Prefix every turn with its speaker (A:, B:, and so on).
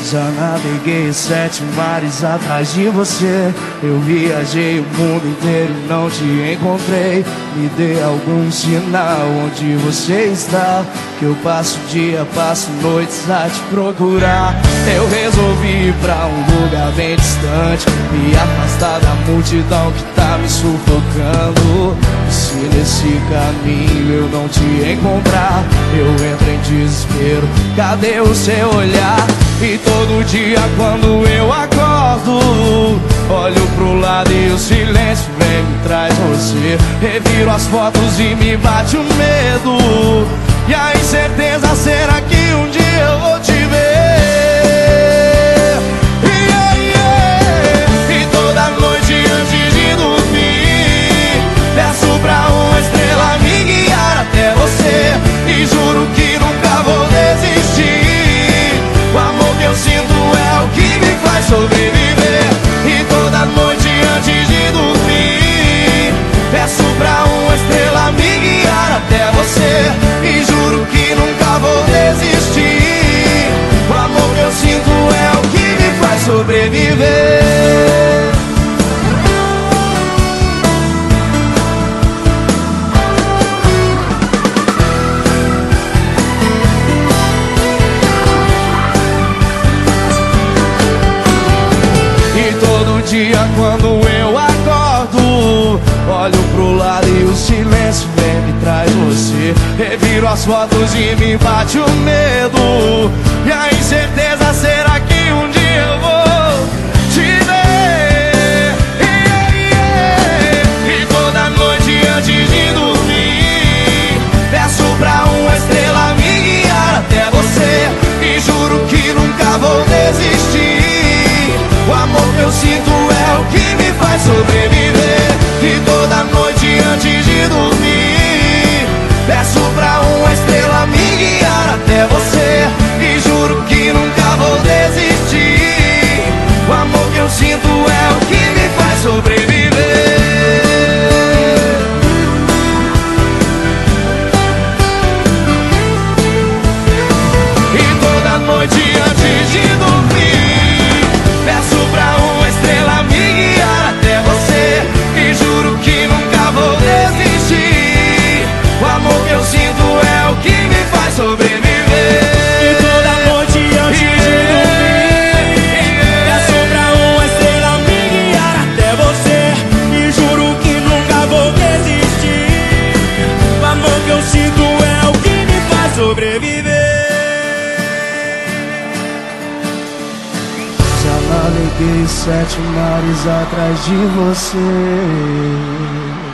A: Já naveguei 7 mares atrás de você. Eu viajei o mundo inteiro e não te encontrei. Me dê algum sinal onde você está, que eu passo dia, passo noites a te procurar. Eu resolvi ir pra um lugar bem distante, me afastar da multidão que tá me sufocando. E se nesse caminho eu não te encontrar, eu entro em desespero. Cadê o seu olhar? E todo dia quando eu acordo, olho pro lado e o silêncio vem me traz você. Reviro as fotos e me bate o medo, e a incerteza, será que um dia eu vou te ver? E toda noite antes de dormir, peço pra uma estrela me guiar até você. E juro que nunca vou desistir. O amor que eu sinto é o que me faz sobreviver. E toda noite antes de dormir, peço pra uma estrela me guiar até você. E juro que nunca vou desistir. O amor que eu sinto é o que me faz sobreviver. Dia quando eu acordo, olho pro lado e o silêncio vem me traz você. Reviro as fotos e me bate o medo, e a incerteza, será que um dia eu vou te ver? E toda noite antes de dormir, peço pra uma estrela me guiar até você. E juro que nunca vou desistir. O amor que eu sinto é o que me faz sobreviver. E toda noite antes de dormir, peço pra uma estrela me guiar até você. E juro que nunca vou desistir. O amor que eu sinto é o que me faz sobreviver. E toda noite antes de dormir, peço pra uma estrela me guiar até você. E juro que nunca vou desistir. O amor que eu sinto é o que me faz sobreviver.
B: E toda noite antes de dormir, peço pra uma estrela me guiar até você. E juro que nunca vou desistir. O amor que eu sinto é o que me faz sobreviver.
A: Naveguei 7 mares atrás de você.